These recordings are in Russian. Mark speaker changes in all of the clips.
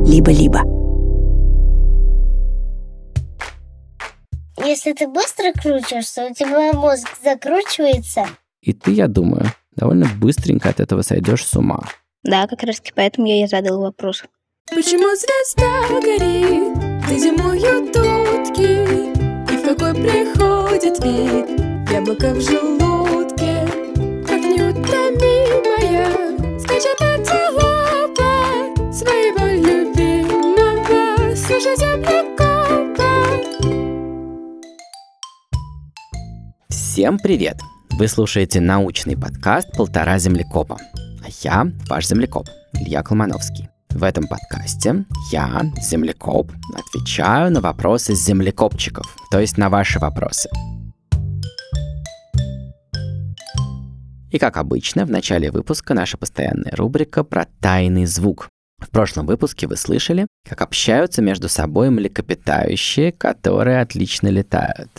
Speaker 1: либо-либо.
Speaker 2: Если ты быстро крутишься, у тебя мозг закручивается.
Speaker 3: И ты, я думаю, довольно быстренько от этого сойдешь с ума.
Speaker 4: Да, как раз поэтому я и задал вопрос.
Speaker 5: Почему звезда горит, где зимуют утки, и в какой приходит вид яблоко в желудке? Как неутомимая скачет антилопа своего любимого, слушай, землекопа.
Speaker 3: Всем привет! Вы слушаете научный подкаст «Полтора землекопа». А я ваш землекоп, Илья Колмановский. В этом подкасте я, землекоп, отвечаю на вопросы землекопчиков, то есть на ваши вопросы. И как обычно, в начале выпуска наша постоянная рубрика про тайный звук. В прошлом выпуске вы слышали, как общаются между собой млекопитающие, которые отлично летают.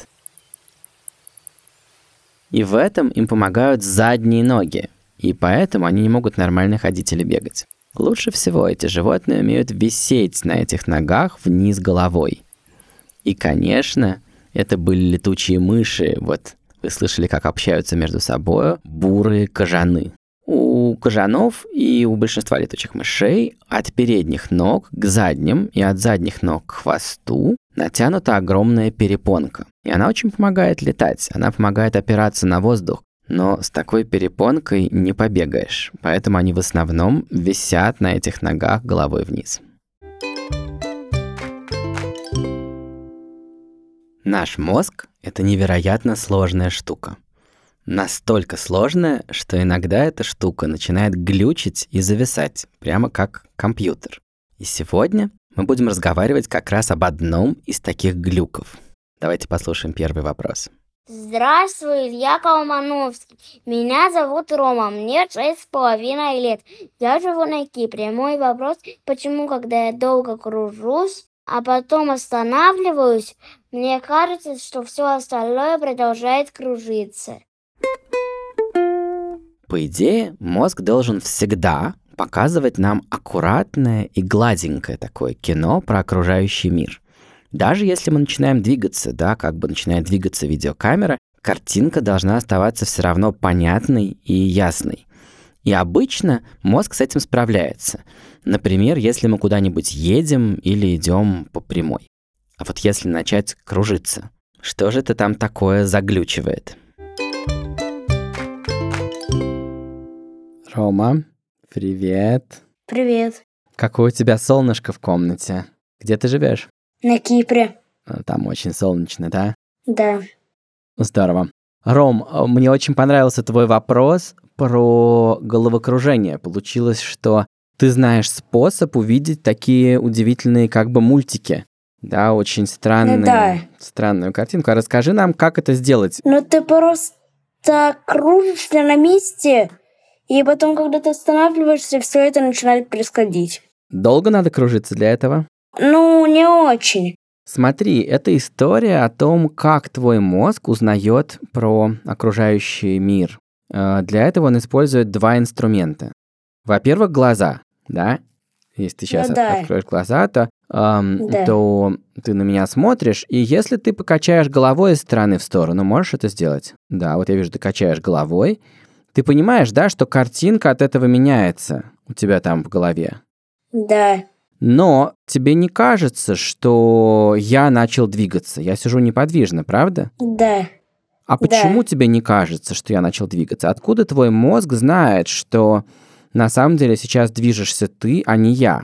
Speaker 3: И в этом им помогают задние ноги, и поэтому они не могут нормально ходить или бегать. Лучше всего эти животные умеют висеть на этих ногах вниз головой. И, конечно, это были летучие мыши. Вот вы слышали, как общаются между собой бурые кажаны. У кажанов и у большинства летучих мышей от передних ног к задним и от задних ног к хвосту натянута огромная перепонка. И она очень помогает летать, она помогает опираться на воздух. Но с такой перепонкой не побегаешь, поэтому они в основном висят на этих ногах головой вниз. Наш мозг – это невероятно сложная штука. Настолько сложная, что иногда эта штука начинает глючить и зависать, прямо как компьютер. И сегодня мы будем разговаривать как раз об одном из таких глюков. Давайте послушаем первый вопрос.
Speaker 2: Здравствуй, Илья Колмановский. Меня зовут Рома, мне 6,5 лет. Я живу на Кипре. Мой вопрос, почему, когда я долго кружусь, а потом останавливаюсь, мне кажется, что все остальное продолжает кружиться.
Speaker 3: По идее, мозг должен всегда показывать нам аккуратное и гладенькое такое кино про окружающий мир. Даже если мы начинаем двигаться, да, как бы начинает двигаться видеокамера, картинка должна оставаться все равно понятной и ясной. И обычно мозг с этим справляется. Например, если мы куда-нибудь едем или идем по прямой. А вот если начать кружиться, что же это там такое заглючивает? Рома, привет.
Speaker 2: Привет.
Speaker 3: Какое у тебя солнышко в комнате? Где ты живешь?
Speaker 2: На Кипре.
Speaker 3: Там очень солнечно, да?
Speaker 2: Да.
Speaker 3: Здорово. Ром, мне очень понравился твой вопрос про головокружение. Получилось, что ты знаешь способ увидеть такие удивительные как бы мультики. Да, очень странную картинку. А расскажи нам, как это сделать.
Speaker 2: Ну ты просто кружишься на месте, и потом, когда ты останавливаешься, все это начинает происходить.
Speaker 3: Долго надо кружиться для этого?
Speaker 2: Ну, не очень.
Speaker 3: Смотри, это история о том, как твой мозг узнает про окружающий мир. Для этого он использует два инструмента. Во-первых, глаза, да? Если ты сейчас откроешь глаза, то ты на меня смотришь, и если ты покачаешь головой из стороны в сторону, можешь это сделать? Да, вот я вижу, ты качаешь головой. Ты понимаешь, да, что картинка от этого меняется у тебя там в голове?
Speaker 2: Да.
Speaker 3: Но тебе не кажется, что я начал двигаться? Я сижу неподвижно, правда?
Speaker 2: Да.
Speaker 3: А почему тебе не кажется, что я начал двигаться? Откуда твой мозг знает, что на самом деле сейчас движешься ты, а не я?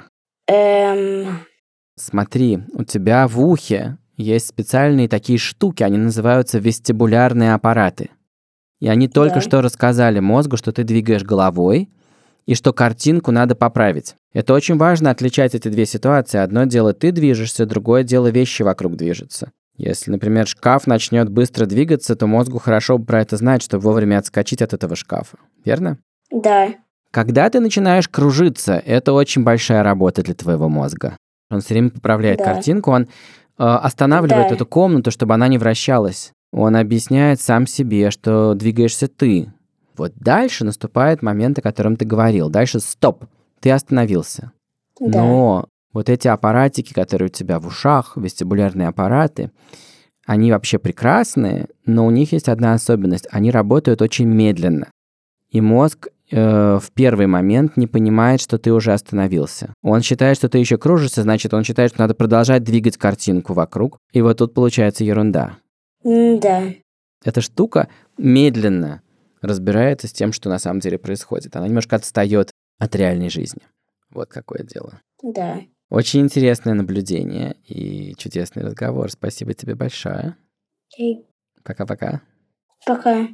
Speaker 3: Смотри, у тебя в ухе есть специальные такие штуки, они называются вестибулярные аппараты. И они только что рассказали мозгу, что ты двигаешь головой, и что картинку надо поправить. Это очень важно отличать эти две ситуации. Одно дело ты движешься, другое дело вещи вокруг движутся. Если, например, шкаф начнет быстро двигаться, то мозгу хорошо бы про это знать, чтобы вовремя отскочить от этого шкафа. Верно?
Speaker 2: Да.
Speaker 3: Когда ты начинаешь кружиться, это очень большая работа для твоего мозга. Он все время поправляет картинку, он останавливает эту комнату, чтобы она не вращалась. Он объясняет сам себе, что двигаешься ты. Вот дальше наступает момент, о котором ты говорил. Дальше стоп, ты остановился.
Speaker 2: Да.
Speaker 3: Но Вот эти аппаратики, которые у тебя в ушах, вестибулярные аппараты, они вообще прекрасные, но у них есть одна особенность. Они работают очень медленно. И мозг в первый момент не понимает, что ты уже остановился. Он считает, что ты еще кружишься, значит, он считает, что надо продолжать двигать картинку вокруг. И вот тут получается ерунда.
Speaker 2: Да.
Speaker 3: Эта штука медленно разбирается с тем, что на самом деле происходит. Она немножко отстает от реальной жизни. Вот какое дело.
Speaker 2: Да.
Speaker 3: Очень интересное наблюдение и чудесный разговор. Спасибо тебе большое. Пока-пока.
Speaker 2: Пока.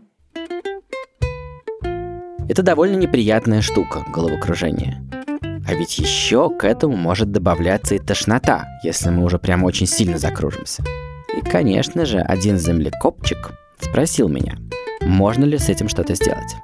Speaker 3: Это довольно неприятная штука, головокружение. А ведь еще к этому может добавляться и тошнота, если мы уже прям очень сильно закружимся. И, конечно же, один землекопчик спросил меня, можно ли с этим что-то сделать.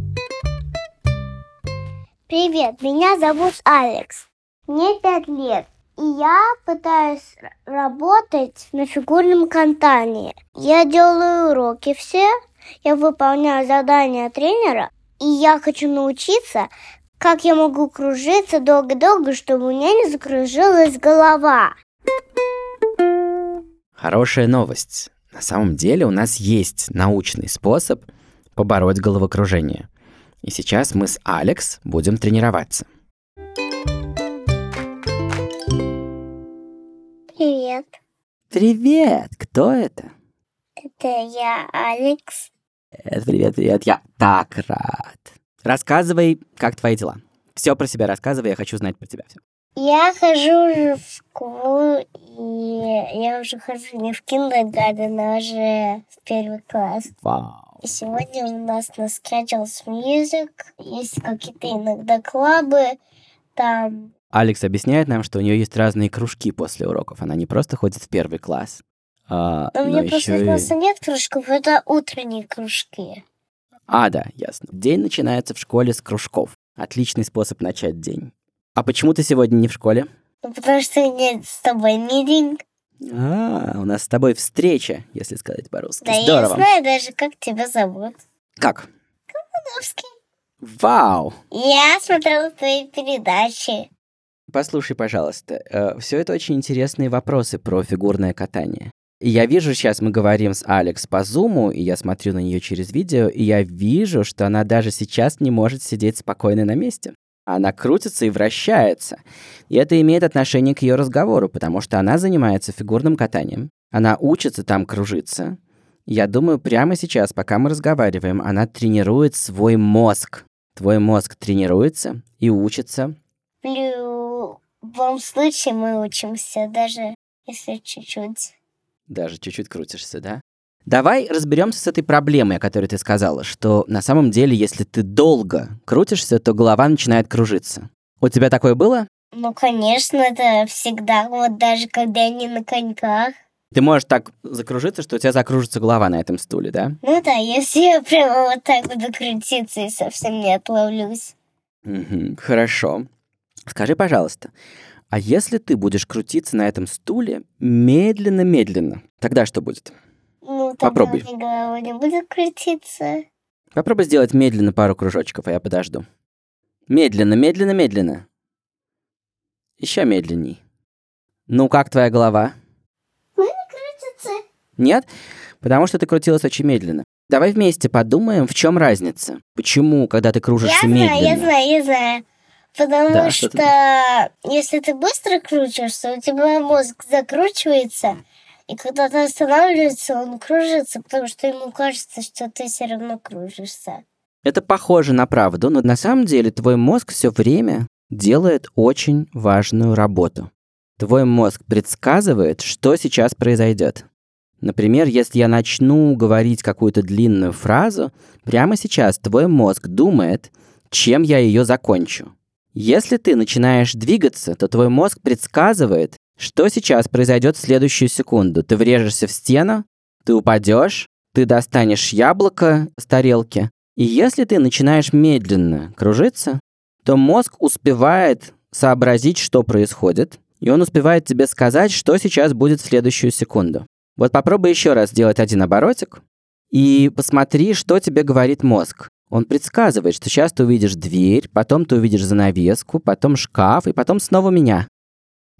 Speaker 2: Привет, меня зовут Алекс. Мне 5 лет. И я пытаюсь работать на фигурном катании. Я делаю уроки все, я выполняю задания тренера, и я хочу научиться, как я могу кружиться долго-долго, чтобы у меня не закружилась голова.
Speaker 3: Хорошая новость. На самом деле у нас есть научный способ побороть головокружение. И сейчас мы с Алекс будем тренироваться.
Speaker 2: Привет,
Speaker 3: Привет! Кто это?
Speaker 2: это я, Алекс.
Speaker 3: Привет, я так рад. Рассказывай, как твои дела. Все про себя рассказывай, я хочу знать про тебя все.
Speaker 2: Я хожу уже в школу, и я уже хожу не в киндергарден, а уже в 1 класс.
Speaker 3: Вау.
Speaker 2: И сегодня у нас на Schedules Music есть какие-то иногда клубы, там...
Speaker 3: Алекс объясняет нам, что у нее есть разные кружки после уроков. Она не просто ходит в 1 класс,
Speaker 2: Но у
Speaker 3: но
Speaker 2: меня
Speaker 3: еще
Speaker 2: после
Speaker 3: и...
Speaker 2: класса нет кружков, это утренние кружки.
Speaker 3: Да, ясно. День начинается в школе с кружков. Отличный способ начать день. А почему ты сегодня не в школе?
Speaker 2: Ну, потому что у меня с тобой митинг.
Speaker 3: У нас с тобой встреча, если сказать по-русски.
Speaker 2: Да,
Speaker 3: Здорово.
Speaker 2: я знаю даже, как тебя зовут.
Speaker 3: Как?
Speaker 2: Комановский.
Speaker 3: Вау!
Speaker 2: Я смотрела твои передачи.
Speaker 3: Послушай, пожалуйста, все это очень интересные вопросы про фигурное катание. И я вижу, сейчас мы говорим с Алекс по зуму, и я смотрю на нее через видео, и я вижу, что она даже сейчас не может сидеть спокойно на месте. Она крутится и вращается. И это имеет отношение к ее разговору, потому что она занимается фигурным катанием. Она учится там кружиться. Я думаю, прямо сейчас, пока мы разговариваем, она тренирует свой мозг. Твой мозг тренируется и учится.
Speaker 2: В любом случае мы учимся, даже если чуть-чуть.
Speaker 3: Даже чуть-чуть крутишься, да? Давай разберемся с этой проблемой, о которой ты сказала, что на самом деле, если ты долго крутишься, то голова начинает кружиться. У тебя такое было?
Speaker 2: Ну, конечно, это всегда, вот даже когда я не на коньках.
Speaker 3: Ты можешь так закружиться, что у тебя закружится голова на этом стуле, да?
Speaker 2: Ну да, если я прямо вот так буду крутиться и совсем не отловлюсь.
Speaker 3: Хорошо. Скажи, пожалуйста, а если ты будешь крутиться на этом стуле медленно-медленно, тогда что будет?
Speaker 2: Ну, тогда
Speaker 3: Попробуй.
Speaker 2: у меня голова не будет крутиться.
Speaker 3: Попробуй сделать медленно пару кружочков, а я подожду. Медленно, медленно, медленно. Еще медленней. Ну, как твоя голова?
Speaker 2: Крутится.
Speaker 3: Нет? Потому что ты крутилась очень медленно. Давай вместе подумаем, в чем разница. Почему, когда ты кружишься медленно?
Speaker 2: Я знаю. Потому
Speaker 3: Да, что
Speaker 2: что
Speaker 3: ты
Speaker 2: если ты быстро крутишься, у тебя мозг закручивается, и когда ты останавливаешься, он кружится, потому что ему кажется, что ты все равно кружишься.
Speaker 3: Это похоже на правду, но на самом деле твой мозг все время делает очень важную работу. Твой мозг предсказывает, что сейчас произойдет. Например, если я начну говорить какую-то длинную фразу, прямо сейчас твой мозг думает, чем я ее закончу. Если ты начинаешь двигаться, то твой мозг предсказывает, что сейчас произойдет в следующую секунду. Ты врежешься в стену, ты упадешь, ты достанешь яблоко с тарелки. И если ты начинаешь медленно кружиться, то мозг успевает сообразить, что происходит, и он успевает тебе сказать, что сейчас будет в следующую секунду. Вот попробуй еще раз сделать один оборотик и посмотри, что тебе говорит мозг. Он предсказывает, что сейчас ты увидишь дверь, потом ты увидишь занавеску, потом шкаф и потом снова меня.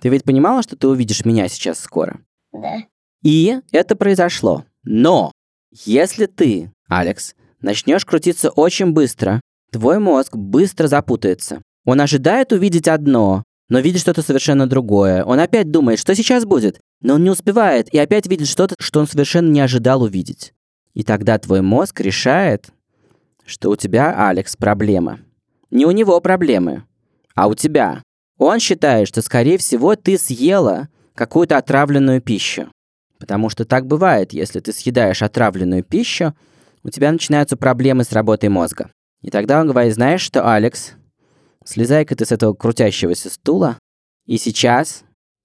Speaker 3: Ты ведь понимала, что ты увидишь меня сейчас скоро?
Speaker 2: Да.
Speaker 3: И это произошло. Но если ты, Алекс, начнешь крутиться очень быстро, твой мозг быстро запутается. Он ожидает увидеть одно, но видит что-то совершенно другое. Он опять думает, что сейчас будет, но он не успевает и опять видит что-то, что он совершенно не ожидал увидеть. И тогда твой мозг решает, что у тебя, Алекс, проблема. Не у него проблемы, а у тебя. Он считает, что, скорее всего, ты съела какую-то отравленную пищу. Потому что так бывает, если ты съедаешь отравленную пищу, у тебя начинаются проблемы с работой мозга. И тогда он говорит, знаешь что, Алекс, слезай-ка ты с этого крутящегося стула, и сейчас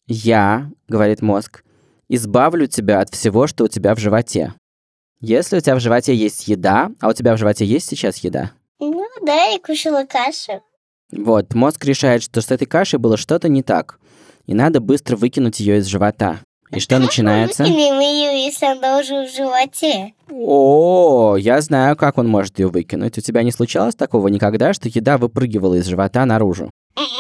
Speaker 3: я, говорит мозг, избавлю тебя от всего, что у тебя в животе. Если у тебя в животе есть еда, а у тебя в животе есть сейчас еда?
Speaker 2: Ну да, я кушала кашу.
Speaker 3: Вот, мозг решает, что с этой кашей было что-то не так, и надо быстро выкинуть ее из живота. И что начинается?
Speaker 2: Выкинем ее, если она уже в животе.
Speaker 3: О, я знаю, как он может ее выкинуть. У тебя не случалось такого никогда, что еда выпрыгивала из живота наружу?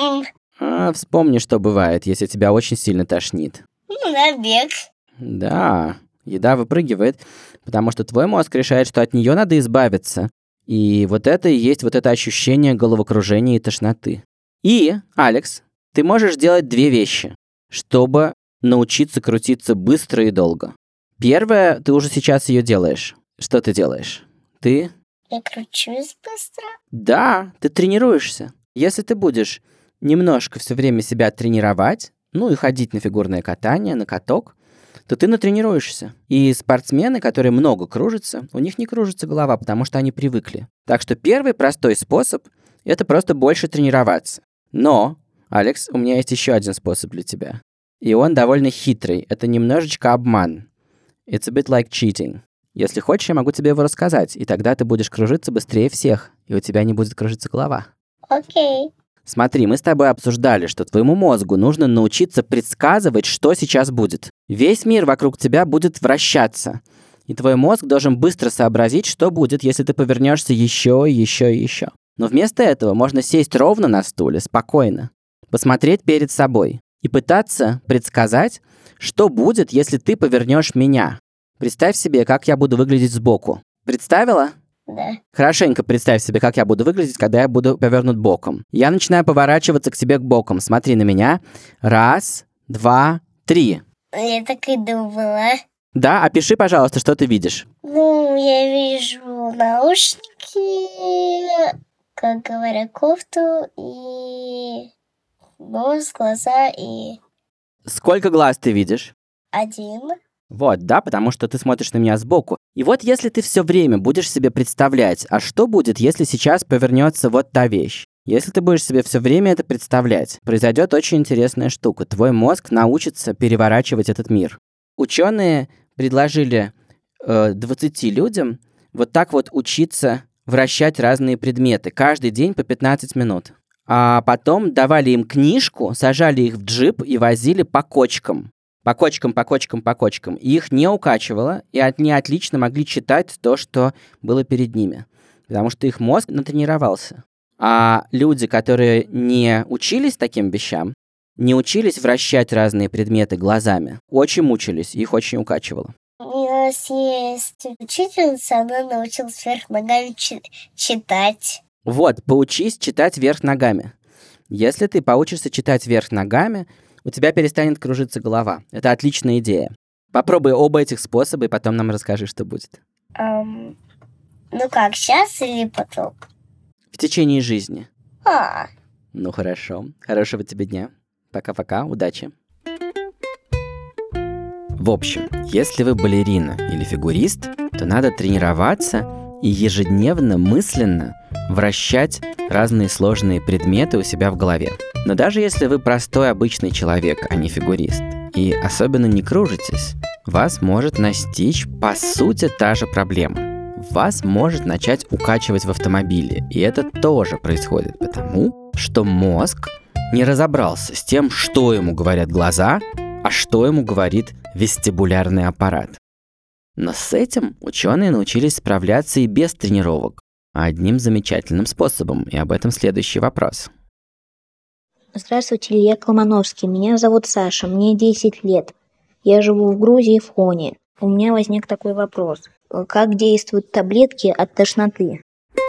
Speaker 3: Вспомни, что бывает, если тебя очень сильно тошнит.
Speaker 2: На бег.
Speaker 3: Да, еда выпрыгивает, потому что твой мозг решает, что от нее надо избавиться. И вот это и есть вот это ощущение головокружения и тошноты. И, Алекс, ты можешь делать две вещи, чтобы научиться крутиться быстро и долго. Первое, ты уже сейчас ее делаешь. Что ты делаешь? Ты...
Speaker 2: Я кручусь быстро.
Speaker 3: Да, ты тренируешься. Если ты будешь немножко все время себя тренировать, ну и ходить на фигурное катание, на каток, то ты натренируешься. И спортсмены, которые много кружатся, у них не кружится голова, потому что они привыкли. Так что первый простой способ – это просто больше тренироваться. Но, Алекс, у меня есть еще один способ для тебя. И он довольно хитрый. Это немножечко обман. It's a bit like cheating. Если хочешь, я могу тебе его рассказать, и тогда ты будешь кружиться быстрее всех, и у тебя не будет кружиться голова.
Speaker 2: Окей.
Speaker 3: Смотри, мы с тобой обсуждали, что твоему мозгу нужно научиться предсказывать, что сейчас будет. Весь мир вокруг тебя будет вращаться. И твой мозг должен быстро сообразить, что будет, если ты повернешься еще и еще и еще. Но вместо этого можно сесть ровно на стуле, спокойно, посмотреть перед собой и пытаться предсказать, что будет, если ты повернешь меня. Представь себе, как я буду выглядеть сбоку. Представила?
Speaker 2: Да.
Speaker 3: Хорошенько представь себе, как я буду выглядеть, когда я буду повернут боком. Я начинаю поворачиваться к тебе к бокам. Смотри на меня. 1, 2, 3.
Speaker 2: Я так и думала.
Speaker 3: Да, опиши, пожалуйста, что ты видишь.
Speaker 2: Ну, я вижу наушники, как говорят, кофту и нос, глаза и
Speaker 3: Сколько глаз ты видишь?
Speaker 2: 1.
Speaker 3: Вот, да, потому что ты смотришь на меня сбоку. И вот если ты все время будешь себе представлять, а что будет, если сейчас повернется вот та вещь? Если ты будешь себе все время это представлять, произойдет очень интересная штука. Твой мозг научится переворачивать этот мир. Ученые предложили 20 людям вот так вот учиться вращать разные предметы каждый день по 15 минут. А потом давали им книжку, сажали их в джип и возили по кочкам. По кочкам. И их не укачивало, и они отлично могли читать то, что было перед ними. Потому что их мозг натренировался. А люди, которые не учились таким вещам, не учились вращать разные предметы глазами, очень мучились, их очень укачивало.
Speaker 2: У нас есть учительница, она научилась вверх ногами читать.
Speaker 3: Вот, поучись читать вверх ногами. Если ты поучишься читать вверх ногами, у тебя перестанет кружиться голова. Это отличная идея. Попробуй оба этих способа, и потом нам расскажи, что будет.
Speaker 2: Ну как, сейчас или потом?
Speaker 3: В течение жизни.
Speaker 2: А,
Speaker 3: Ну хорошо. Хорошего тебе дня. Пока-пока. Удачи. В общем, если вы балерина или фигурист, то надо тренироваться и ежедневно мысленно вращать разные сложные предметы у себя в голове. Но даже если вы простой обычный человек, а не фигурист, и особенно не кружитесь, вас может настичь, по сути, та же проблема. Вас может начать укачивать в автомобиле, и это тоже происходит потому, что мозг не разобрался с тем, что ему говорят глаза, а что ему говорит вестибулярный аппарат. Но с этим ученые научились справляться и без тренировок, одним замечательным способом, и об этом следующий вопрос.
Speaker 4: Здравствуйте, Илья Колмановский. Меня зовут Саша, мне 10 лет. Я живу в Грузии, в Хоне. У меня возник такой вопрос. Как действуют таблетки от тошноты?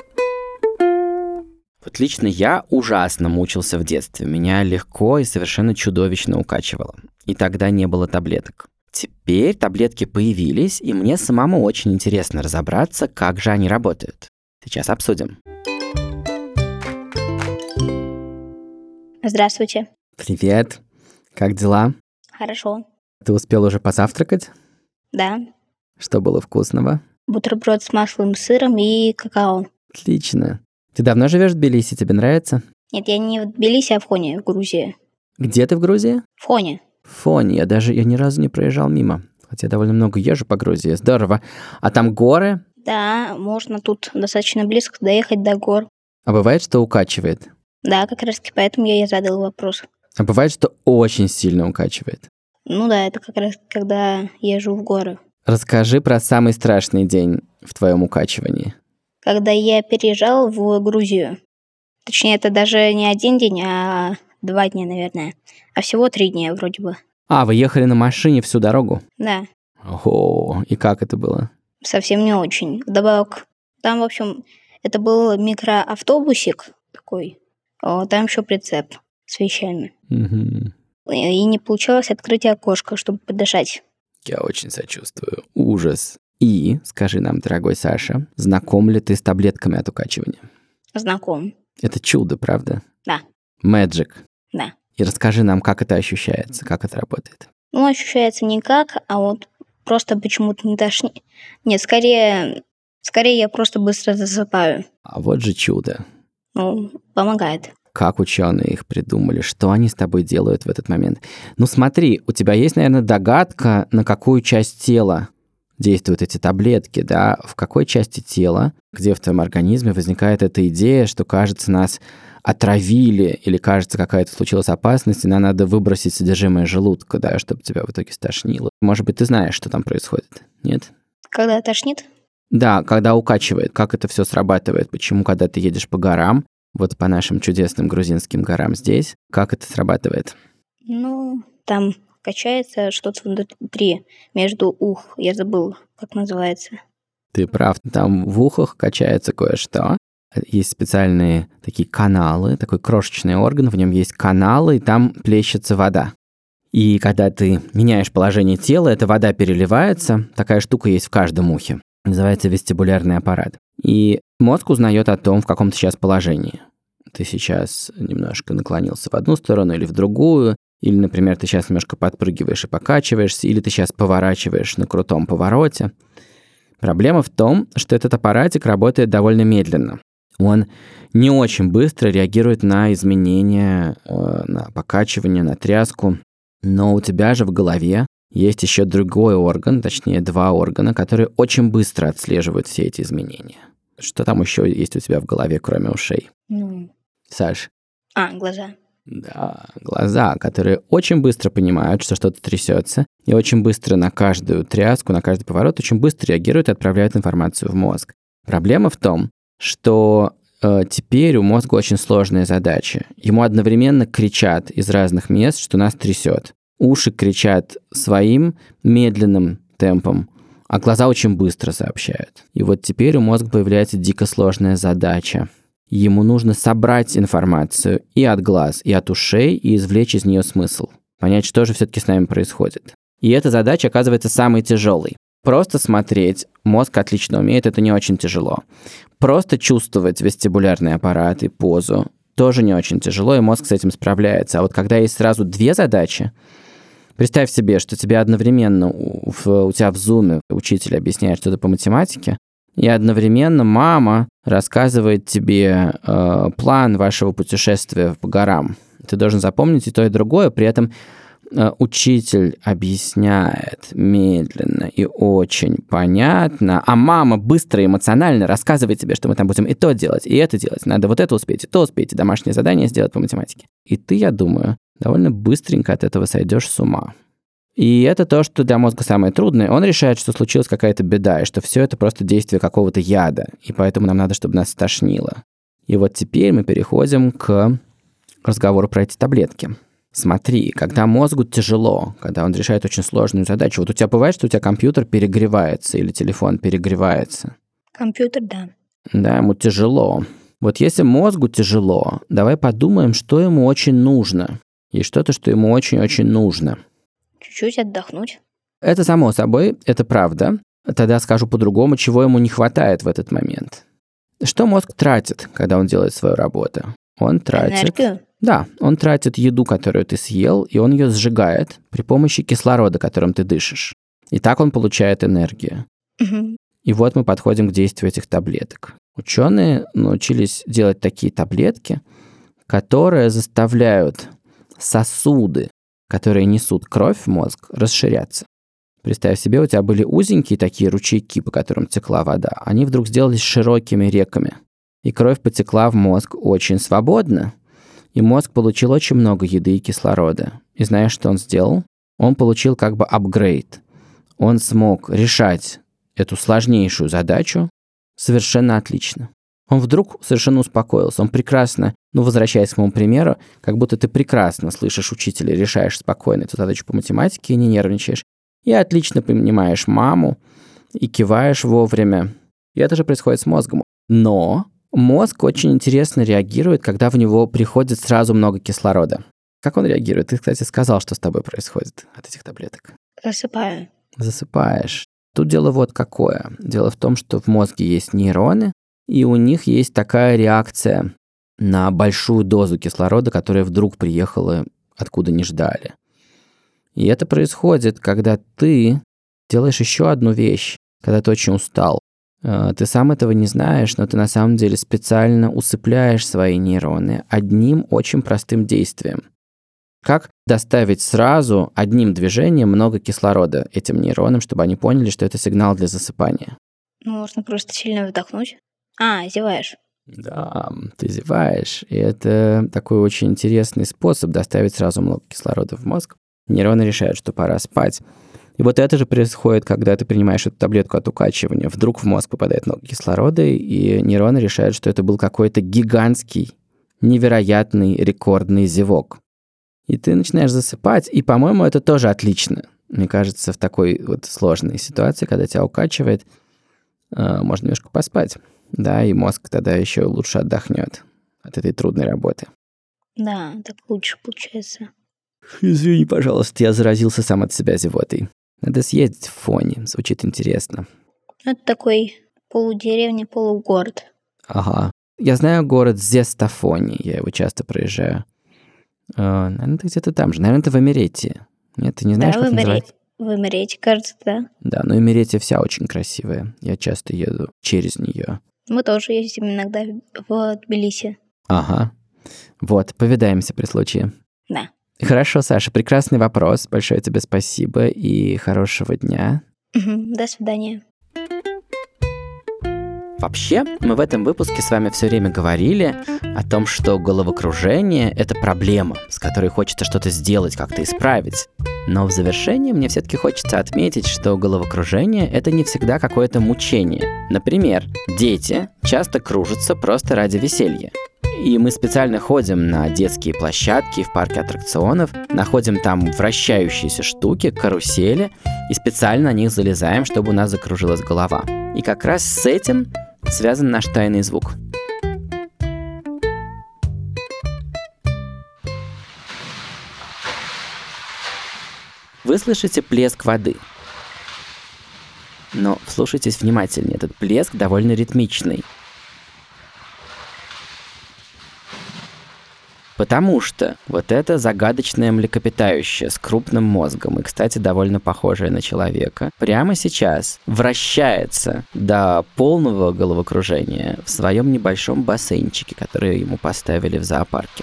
Speaker 3: Вот лично я ужасно мучился в детстве. Меня легко и совершенно чудовищно укачивало. И тогда не было таблеток. Теперь таблетки появились, и мне самому очень интересно разобраться, как же они работают. Сейчас обсудим.
Speaker 4: Здравствуйте.
Speaker 3: Привет. Как дела?
Speaker 4: Хорошо.
Speaker 3: Ты успел уже позавтракать?
Speaker 4: Да.
Speaker 3: Что было вкусного?
Speaker 4: Бутерброд с маслом, сыром и какао.
Speaker 3: Отлично. Ты давно живешь в Тбилиси? Тебе нравится?
Speaker 4: Нет, я не в Тбилиси, а в Хоне, в Грузии.
Speaker 3: Где ты в Грузии?
Speaker 4: В Хоне.
Speaker 3: В Фоне. Я ни разу не проезжал мимо. Хотя довольно много езжу по Грузии. Здорово. А там горы?
Speaker 4: Да, можно тут достаточно близко доехать до гор.
Speaker 3: А бывает, что укачивает?
Speaker 4: Да, как раз таки поэтому я и задал вопрос.
Speaker 3: А бывает, что очень сильно укачивает?
Speaker 4: Ну да, это как раз когда езжу в горы.
Speaker 3: Расскажи про самый страшный день в твоем укачивании.
Speaker 4: Когда я переезжал в Грузию. Точнее, это даже не один день, а 2 дня, наверное. А всего 3 дня вроде бы.
Speaker 3: А, вы ехали на машине всю дорогу?
Speaker 4: Да,
Speaker 3: Ого, и как это было?
Speaker 4: совсем не очень. Вдобавок, там, в общем, это был микроавтобусик такой. Там еще прицеп с вещами.
Speaker 3: Мгм.
Speaker 4: И не получалось открыть окошко, чтобы подышать.
Speaker 3: Я очень сочувствую. Ужас. И, скажи нам, дорогой Саша, знаком ли ты с таблетками от укачивания?
Speaker 4: Знаком.
Speaker 3: Это чудо, правда?
Speaker 4: Да.
Speaker 3: Magic.
Speaker 4: Да.
Speaker 3: И расскажи нам, как это ощущается, как это работает.
Speaker 4: Ну, ощущается никак, а вот просто почему-то не тошнит. Нет, скорее я просто быстро засыпаю.
Speaker 3: А вот же чудо.
Speaker 4: Ну, помогает.
Speaker 3: Как ученые их придумали, что они с тобой делают в этот момент. Ну смотри, у тебя есть, наверное, догадка, на какую часть тела действуют эти таблетки, да? В какой части тела, где в твоем организме возникает эта идея, что, кажется, нас отравили, или, кажется, какая-то случилась опасность, и нам надо выбросить содержимое желудка, да, чтобы тебя в итоге стошнило. Может быть, ты знаешь, что там происходит, нет?
Speaker 4: Когда тошнит?
Speaker 3: Да, когда укачивает, как это все срабатывает, почему, когда ты едешь по горам, вот по нашим чудесным грузинским горам здесь, как это срабатывает?
Speaker 4: Ну, там качается что-то внутри, между ух. Я забыл, как называется.
Speaker 3: Ты прав, там в ухах качается кое-что. Есть специальные такие каналы, такой крошечный орган, в нем есть каналы, и там плещется вода. И когда ты меняешь положение тела, эта вода переливается, такая штука есть в каждом ухе. Называется вестибулярный аппарат. И мозг узнает о том, в каком ты сейчас положении. Ты сейчас немножко наклонился в одну сторону или в другую, или, например, ты сейчас немножко подпрыгиваешь и покачиваешься, или ты сейчас поворачиваешь на крутом повороте. Проблема в том, что этот аппаратик работает довольно медленно. Он не очень быстро реагирует на изменения, на покачивание, на тряску. Но у тебя же в голове есть еще другой орган, точнее 2 органа, которые очень быстро отслеживают все эти изменения. Что там еще есть у тебя в голове, кроме ушей?
Speaker 4: Ну,
Speaker 3: Саш?
Speaker 4: глаза.
Speaker 3: Да, глаза, которые очень быстро понимают, что что-то трясется, и очень быстро на каждую тряску, на каждый поворот очень быстро реагируют и отправляют информацию в мозг. Проблема в том, что теперь у мозга очень сложная задача. Ему одновременно кричат из разных мест, что нас трясет. Уши кричат своим медленным темпом, а глаза очень быстро сообщают. И вот теперь у мозга появляется дико сложная задача. Ему нужно собрать информацию и от глаз, и от ушей, и извлечь из нее смысл. Понять, что же все-таки с нами происходит. И эта задача оказывается самой тяжелой. Просто смотреть мозг отлично умеет, это не очень тяжело. Просто чувствовать вестибулярный аппарат и позу тоже не очень тяжело, и мозг с этим справляется. А вот когда есть сразу 2 задачи, представь себе, что тебе одновременно у тебя в зуме учитель объясняет что-то по математике, и одновременно мама рассказывает тебе план вашего путешествия по горам. Ты должен запомнить и то, и другое, при этом учитель объясняет медленно и очень понятно, а мама быстро и эмоционально рассказывает тебе, что мы там будем и то делать, и это делать. Надо вот это успеть, и то успеть, и домашнее задание сделать по математике. И ты, я думаю, довольно быстренько от этого сойдешь с ума. И это то, что для мозга самое трудное. Он решает, что случилась какая-то беда, и что все это просто действие какого-то яда, и поэтому нам надо, чтобы нас стошнило. И вот теперь мы переходим к разговору про эти таблетки. Смотри, когда мозгу тяжело, когда он решает очень сложную задачу, вот у тебя бывает, что у тебя компьютер перегревается или телефон перегревается?
Speaker 4: Компьютер, да.
Speaker 3: Да, ему тяжело. Вот если мозгу тяжело, давай подумаем, что ему очень нужно. Есть что-то, что ему очень-очень нужно.
Speaker 4: Чуть-чуть отдохнуть.
Speaker 3: Это само собой, это правда. Тогда скажу по-другому, чего ему не хватает в этот момент. Что мозг тратит, когда он делает свою работу? Он тратит...
Speaker 4: Энергию?
Speaker 3: Да, он тратит еду, которую ты съел, и он ее сжигает при помощи кислорода, которым ты дышишь. И так он получает энергию.
Speaker 4: Мгм.
Speaker 3: И вот мы подходим к действию этих таблеток. Ученые научились делать такие таблетки, которые заставляют сосуды, которые несут кровь в мозг, расширяться. Представь себе, у тебя были узенькие такие ручейки, по которым текла вода. Они вдруг сделались широкими реками. И кровь потекла в мозг очень свободно. И мозг получил очень много еды и кислорода. И знаешь, что он сделал? Он получил как бы апгрейд. Он смог решать эту сложнейшую задачу совершенно отлично. Он вдруг совершенно успокоился. Он прекрасно, возвращаясь к моему примеру, как будто ты прекрасно слышишь учителя, решаешь спокойно эту задачу по математике и не нервничаешь. И отлично понимаешь маму, и киваешь вовремя. И это же происходит с мозгом. Но мозг очень интересно реагирует, когда в него приходит сразу много кислорода. Как он реагирует? Ты, кстати, сказал, что с тобой происходит от этих таблеток.
Speaker 4: Засыпаю.
Speaker 3: Засыпаешь. Тут дело вот какое. Дело в том, что в мозге есть нейроны, и у них есть такая реакция на большую дозу кислорода, которая вдруг приехала откуда не ждали. И это происходит, когда ты делаешь еще одну вещь, когда ты очень устал. Ты сам этого не знаешь, но ты на самом деле специально усыпляешь свои нейроны одним очень простым действием. Как доставить сразу одним движением много кислорода этим нейронам, чтобы они поняли, что это сигнал для засыпания?
Speaker 4: Можно просто сильно вдохнуть. Зеваешь.
Speaker 3: Да, ты зеваешь, и это такой очень интересный способ доставить сразу много кислорода в мозг. Нейроны решают, что пора спать. И вот это же происходит, когда ты принимаешь эту таблетку от укачивания. Вдруг в мозг попадает много кислорода, и нейроны решают, что это был какой-то гигантский, невероятный, рекордный зевок. И ты начинаешь засыпать, и, по-моему, это тоже отлично. Мне кажется, в такой вот сложной ситуации, когда тебя укачивает, можно немножко поспать. Да, и мозг тогда еще лучше отдохнет от этой трудной работы.
Speaker 4: Да, так лучше получается.
Speaker 3: Извини, пожалуйста, я заразился сам от себя зевотой. Надо съездить в Фоне, звучит интересно.
Speaker 4: Это такой полудеревня, полугород.
Speaker 3: Ага. Я знаю город Зестафони, я его часто проезжаю. Наверное, ты где-то там же. Наверное, ты в Эмеретии. Нет, ты не знаешь,
Speaker 4: Да,
Speaker 3: как называется?
Speaker 4: в Эмирете, кажется, да.
Speaker 3: Да, но Эмеретия вся очень красивая. Я часто еду через нее.
Speaker 4: Мы тоже ездим иногда в Тбилиси.
Speaker 3: Ага. Вот, повидаемся при случае.
Speaker 4: Да.
Speaker 3: Хорошо, Саша, прекрасный вопрос. Большое тебе спасибо и хорошего дня.
Speaker 4: До свидания.
Speaker 3: Вообще, мы в этом выпуске с вами все время говорили о том, что головокружение – это проблема, с которой хочется что-то сделать, как-то исправить. Но в завершении мне все-таки хочется отметить, что головокружение – это не всегда какое-то мучение. Например, дети часто кружатся просто ради веселья. И мы специально ходим на детские площадки в парке аттракционов, находим там вращающиеся штуки, карусели, и специально на них залезаем, чтобы у нас закружилась голова. И как раз с этим связан наш тайный звук. Вы слышите плеск воды. Но вслушайтесь внимательнее, этот плеск довольно ритмичный. Потому что вот это загадочное млекопитающее с крупным мозгом, и, кстати, довольно похожее на человека, прямо сейчас вращается до полного головокружения в своем небольшом бассейнчике, который ему поставили в зоопарке.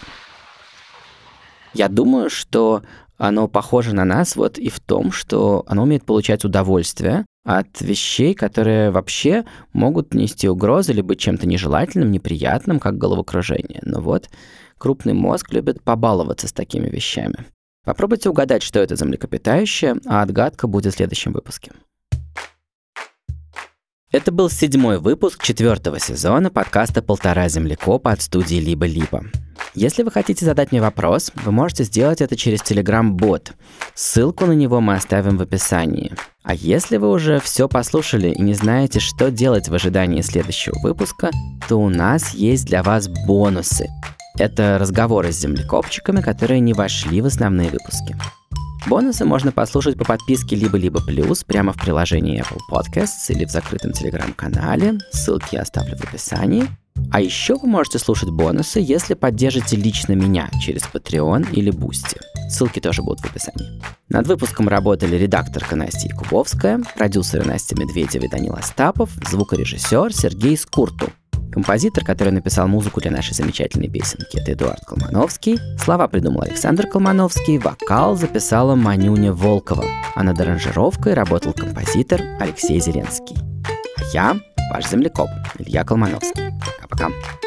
Speaker 3: Я думаю, что оно похоже на нас вот и в том, что оно умеет получать удовольствие от вещей, которые вообще могут нести угрозы или быть чем-то нежелательным, неприятным, как головокружение. Но вот крупный мозг любит побаловаться с такими вещами. Попробуйте угадать, что это за млекопитающее, а отгадка будет в следующем выпуске. Это был 7-й выпуск 4-го сезона подкаста «Полтора землекопа» от студии «Либо-либо». Если вы хотите задать мне вопрос, вы можете сделать это через Telegram-бот. Ссылку на него мы оставим в описании. А если вы уже все послушали и не знаете, что делать в ожидании следующего выпуска, то у нас есть для вас бонусы. Это разговоры с землекопчиками, которые не вошли в основные выпуски. Бонусы можно послушать по подписке «Либо-либо плюс» прямо в приложении Apple Podcasts или в закрытом Telegram-канале. Ссылки я оставлю в описании. А еще вы можете слушать бонусы, если поддержите лично меня через Patreon или Boosty. Ссылки тоже будут в описании. Над выпуском работали редакторка Настя Якубовская, продюсеры Настя Медведева и Данил Остапов, звукорежиссер Сергей Скурту. Композитор, который написал музыку для нашей замечательной песенки, это Эдуард Колмановский. Слова придумал Александр Колмановский, вокал записала Манюня Волкова, а над аранжировкой работал композитор Алексей Зеленский. А я ваш землекоп Илья Колмановский. Пока-пока.